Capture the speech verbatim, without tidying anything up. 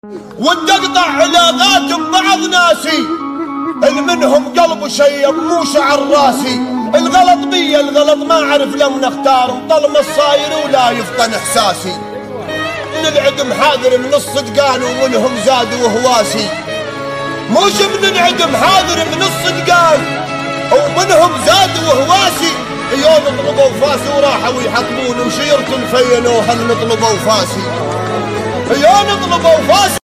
وتقطع علاقات ببعض ناسي، منهم قلب شيب مو شعر راسي. الغلط بي الغلط ما اعرف لم نختار، مطلم الصاير ولا يفطن احساسي. من العدم حاذر من الصدقان ومنهم زاد وهواسي، موش من العدم حاذر من الصدقان ومنهم زاد وهواسي. يوم طلبوا فاسي وراحوا يحطمون وشيرة فينوا هل نطلبوا فاسي. يوم طلبوا فاسي